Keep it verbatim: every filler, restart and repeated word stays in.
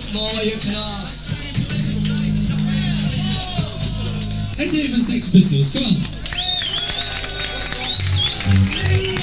More you can ask. Let's hear it for Sex Pistols, come on.